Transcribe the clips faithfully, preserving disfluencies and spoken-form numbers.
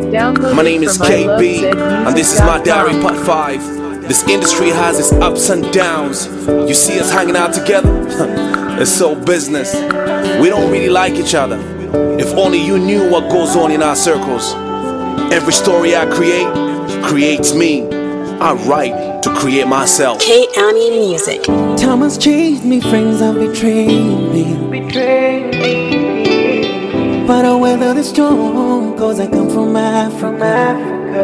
My name is K B, and this is my diary part five. This industry has its ups and downs. You see us hanging out together? It's so business. We don't really like each other. If only you knew what goes on in our circles. Every story I create, creates me. I write to create myself. K Ami Music. Time has changed me, friends have betrayed me. Betrayed me. But I weather the storm, cause I come from Africa.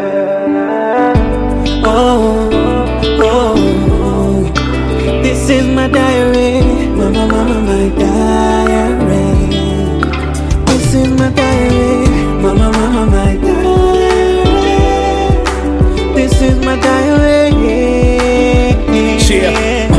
Oh, oh, this is my diary. Mama, mama, my diary. This is my diary. Mama, mama, my diary. This is my diary. Yeah.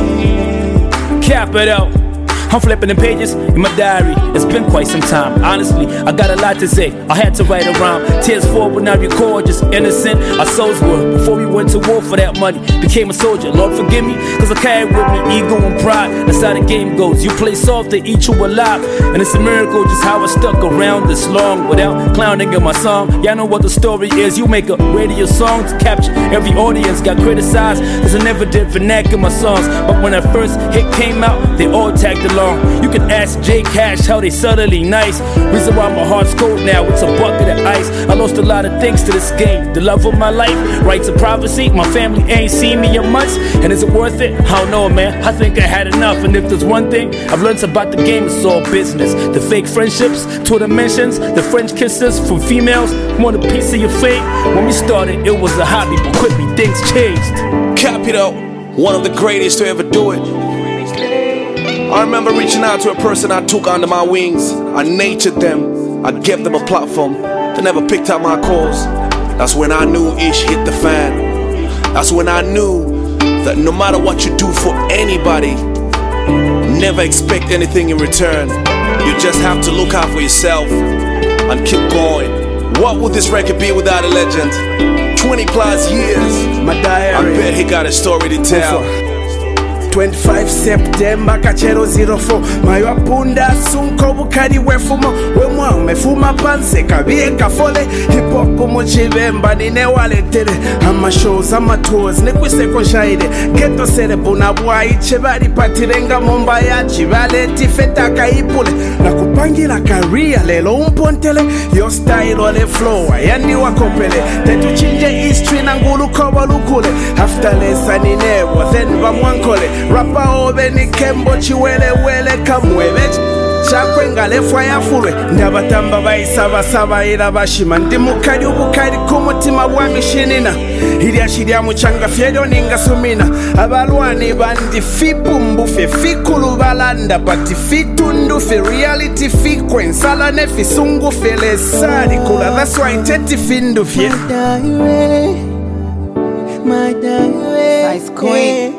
Cap it out. I'm flipping the pages in my diary. It's been quite some time. Honestly, I got a lot to say. I had to write around. Tears fall when I record, just innocent. Our souls were before we went to war for that money. Became a soldier. Lord forgive me, cause I carry with me ego and pride. That's how the game goes. You play soft, they eat you alive. And it's a miracle just how I stuck around this long without clowning in my song. Y'all know what the story is. You make a radio song to capture every audience. Got criticized cause I never did vernacular in my songs. But when that first hit came out, they all tagged along. You can ask J Cash how they subtly nice. Reason why my heart's cold now, it's a bucket of ice. I lost a lot of things to this game. The love of my life, rights of privacy. My family ain't seen me in months. And is it worth it? I don't know, man. I think I had enough. And if there's one thing I've learned about the game, it's all business. The fake friendships, Twitter mentions, the French kisses from females. Want a piece of your fate? When we started, it was a hobby, but quickly things changed. Capito, one of the greatest to ever do it. I remember reaching out to a person I took under my wings. I nurtured them, I gave them a platform. They never picked up my calls. That's when I knew ish hit the fan. That's when I knew that no matter what you do for anybody, never expect anything in return. You just have to look out for yourself and keep going. What would this record be without a legend? twenty plus years, my diary. I bet he got a story to tell. twenty-five September kachero zero four mayo apunda sunko bukari wefumo wemwa umefuma panse kabiye kafole hip hop mu chibemba nine waletere ama shows ama tours ne kwiseko shaide geto cerebro na bwai chebari patirenga momba ya chibale tifeta kaipule na kupangira career lelo umpontele your style ole flow yani wakopele tetu chinje history na ngulu koba lukule after lesson inewo then bamwankole Rapa obe ni kembo chiwele wele kamwebe Chakwe ngalefwa ya fulwe Ndabatamba baisaba saba ila bashima Ndi mukari ubukari kumutima wami shinina Hiria shiria muchanga fyedo ninga sumina Abalwani bandi fipu mbufe Fikulu balanda bati fitundu fe reality fikwen Sala nefi sungu fe lesari kula That's why teti findu fye My diary My diary Size Queen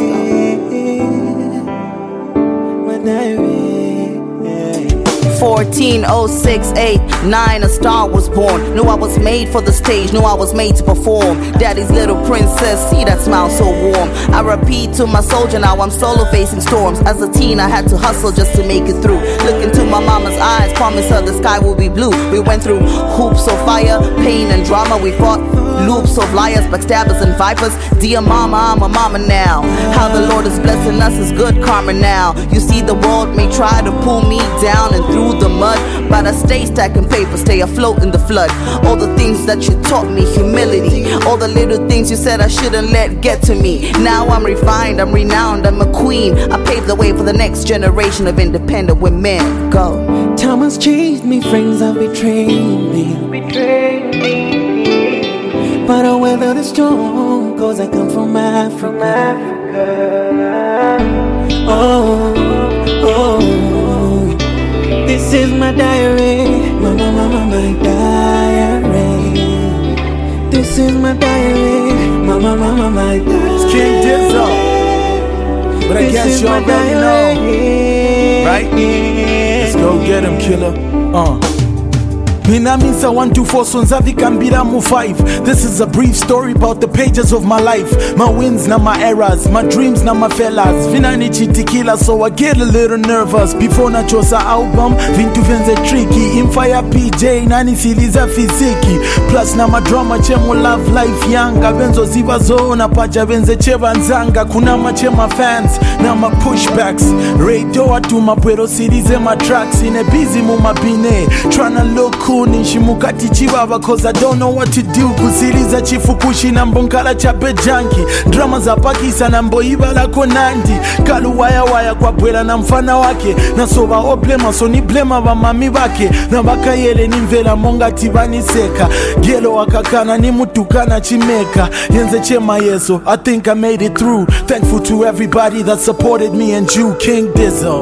My diary fourteen oh six eight nine a star was born. Knew I was made for the stage, knew I was made to perform. Daddy's little princess, see that smile so warm. I repeat to my soldier, now I'm solo facing storms. As a teen I had to hustle just to make it through. Look into my mama's eyes, promise her the sky will be blue. We went through hoops of fire, pain and drama. We fought loops of liars, backstabbers and vipers. Dear mama, I'm a mama now. How the Lord is blessing us is good karma now. You see the world may try to pull me down and through the mud, but I stay stacking paper, stay afloat in the flood. All the things that you taught me, humility. All the little things you said I shouldn't let get to me. Now I'm refined, I'm renowned, I'm a queen. I paved the way for the next generation of independent women. Go. Time has changed me, friends have betrayed me. Betrayed me. But I weather the storm, cause I come from Africa. Oh, oh, this is my diary. Mama, mama, my diary. This is my diary. Mama, mama, my diary. It's King Dizzo. But I This guess is you my already know, diary. right? Let's go get him, killer. Uh. Minamisa one two four Sonzavi Kambira mu five. This is a brief story about the pages of my life. My wins na my errors, my dreams na my fellas. Vinani chitikila, so I get a little nervous. Before na chosa album, vintu venze tricky. Infire P J, nani siliza fiziki. Plus na my drama chemo love life yanga. Benzo ziva zona paja venze cheva nzanga. Kuna machema fans, na my pushbacks. Radio atu mapwero silize my tracks. In a busy muma bine, tryna look cool. Nishimukati chibaba cause I don't know what to do. Kusiliza chifukushi na mbonkala chape janki. Drama za pakisa na mboiba la konandi. Kalu waya waya kwa bwela na mfana wake. Na soba o blema so ni blema wa mami wake. Na baka yele ni mvela monga tibani seka. Gelo wakakana ni mutukana chimeka. Yenze chema yeso, I think I made it through. Thankful to everybody that supported me and you, King Dizzle.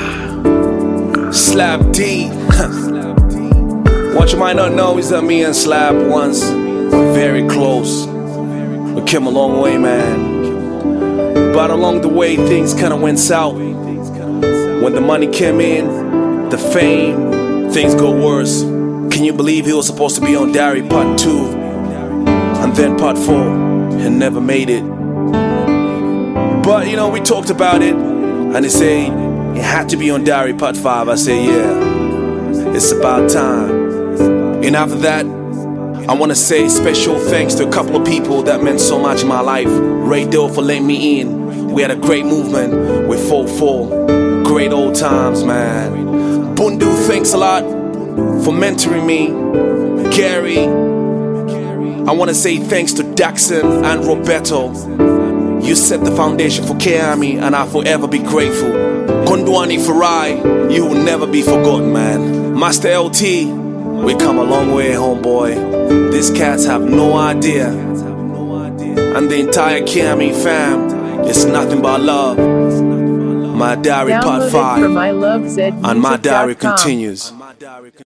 Slap D. What you might not know is that me and Slap once were very close. We came a long way, man. But along the way, things kinda went south. When the money came in, the fame, things got worse. Can you believe he was supposed to be on Diary Part two? And then Part four, and never made it. But you know, we talked about it, and he said, it had to be on Diary Part five. I said, yeah, it's about time. And after that, I want to say special thanks to a couple of people that meant so much in my life. Ray Dill for letting me in. We had a great movement with four four. Great old times, man. Bundu, thanks a lot for mentoring me. Gary, I want to say thanks to Daxon and Roberto. You set the foundation for K-Army and I'll forever be grateful. Kondwani Farai, you will never be forgotten, man. Master L T, we come a long way, homeboy. These cats have no idea. And the entire K-Army fam, it's nothing but love. My diary part five, and my diary continues.